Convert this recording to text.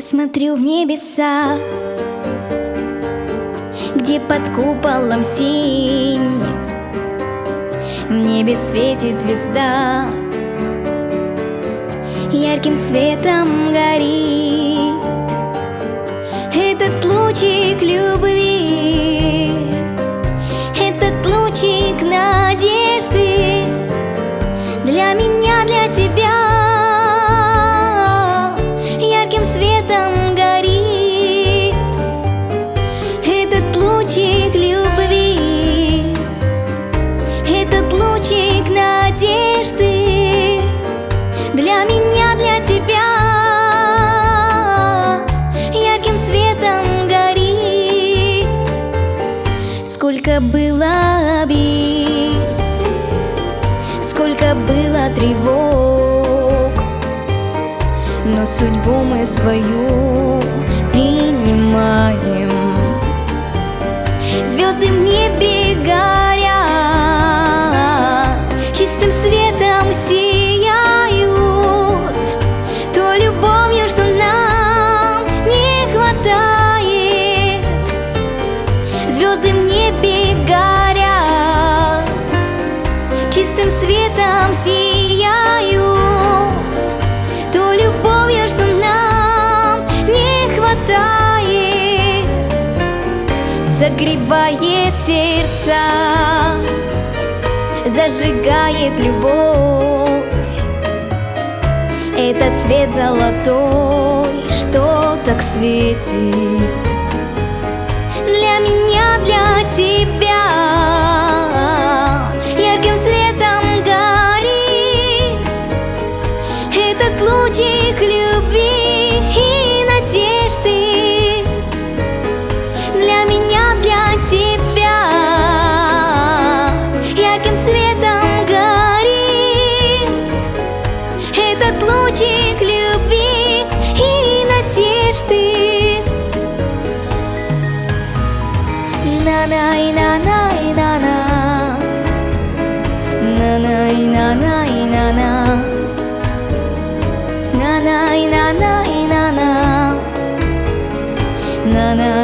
смотрю в небеса, где под куполом синь в небе светит звезда, ярким светом горит этот лучик любви, этот лучик надежды для меня, для тебя. Ярким светом горит этот лучик любви, этот лучик надежды для меня, для тебя. Ярким светом горит. Сколько было обид, сколько было тревог, но судьбу мы свою принимаем. Звезды в небе горят, чистым светом сияют, то любовью, что нам не хватает. Звезды в небе горят, чистым светом сияют, то любовью, что нам не хватает. Согревает сердца, зажигает любовь. Этот свет золотой, что так светит для меня, для тебя. Ярким светом горит этот лучик любви и надежды для меня, для тебя. Ярким светом горит этот лучик любви и надежды. На-на-на-на-на-на, на-на-на-на-на-на, на-на-на-на-на-на, на-на.